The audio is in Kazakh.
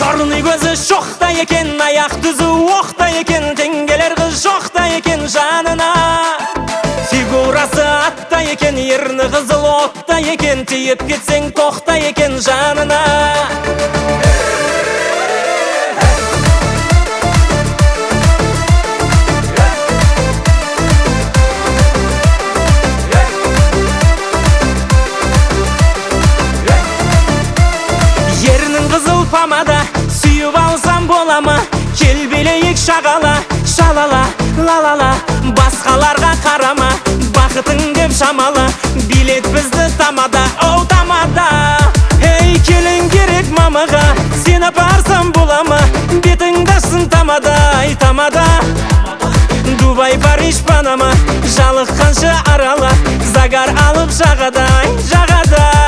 Черный көзі шоқта екен, аяқ түзі оқта екен, теңгелер қыз жоқта екен жанына. Фигурасы атта екен, ерні қызыл отта екен, тиіп кетсең тоқта екен жанына. Ернің қызыл помада, сүйіп алсам бола ма? Кел билейік шағала, шалала, лалала. Басқаларға қарама, бақытың деп шамала. Билет бізді тамада, оу тамада. Ей, келін керек мамаға, сені апарсам бола ма? Бетіңді ашсын тамада, ай тамада. Дубай, Париж, Панама, жалыққанша арала. Загар алып жағада, жағада.